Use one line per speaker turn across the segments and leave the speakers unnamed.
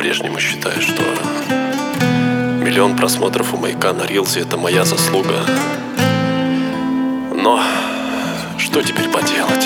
по-прежнему считаю, что миллион просмотров у Маяка на Рилсе — это моя заслуга. Но что теперь поделать?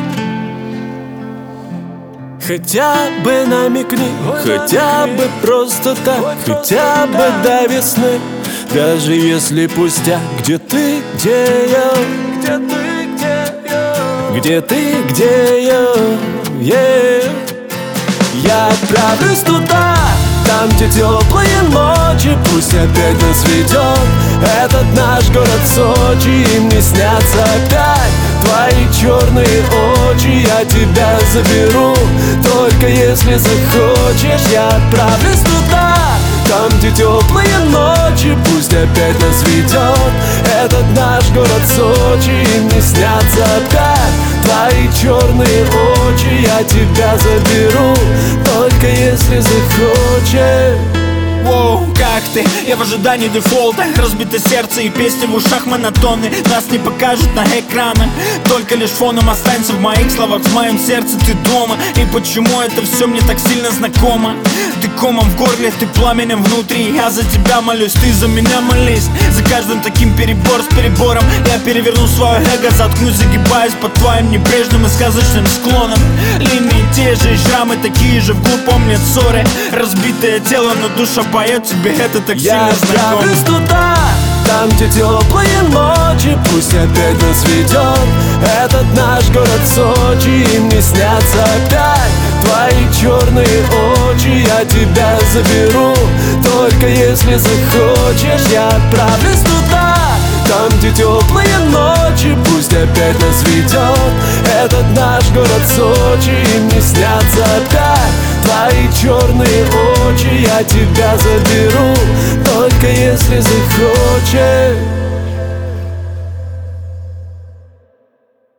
Хотя бы намекни, хотя бы просто так, хотя бы до весны. Даже если пустяк, где ты, где я, где ты, где я, где ты, где я, yeah. Я отправлюсь туда, там, где теплые ночи, пусть опять нас ведет этот наш город Сочи. И мне снятся опять твои черные очи. Я тебя заберу, только если захочешь. Я отправлюсь туда, там, где теплые ночи, пусть опять нас ведет этот наш город Сочи. И мне снятся опять твои черные очи. Я тебя заберу, только если захочешь.
Воу, как ты? Я в ожидании дефолта. Разбито сердце и песни в ушах монотонны. Нас не покажут на экранах, только лишь фоном останься в моих словах. В моем сердце ты дома. И почему это все мне так сильно знакомо? Ты комом в горле, ты пламенем внутри. Я за тебя молюсь, ты за меня молись. За каждым таким перебор с перебором я переверну свое эго, заткнусь, загибаясь под твоим небрежным и сказочным склоном. Линии те же, шрамы такие же, вглубь помнят ссоры. Разбитое тело, но душа поет, тебе это так сильно знакомо.
Я отправлюсь туда, там, где теплые ночи, пусть опять нас ведет этот наш город Сочи. И мне снятся опять твои черные очи. Я тебя заберу, только если захочешь. Я отправлюсь туда, там, где теплые ночи, пусть опять нас ведет этот наш город Сочи. И мне снятся опять твои черные очи. Я тебя заберу, только если захочешь.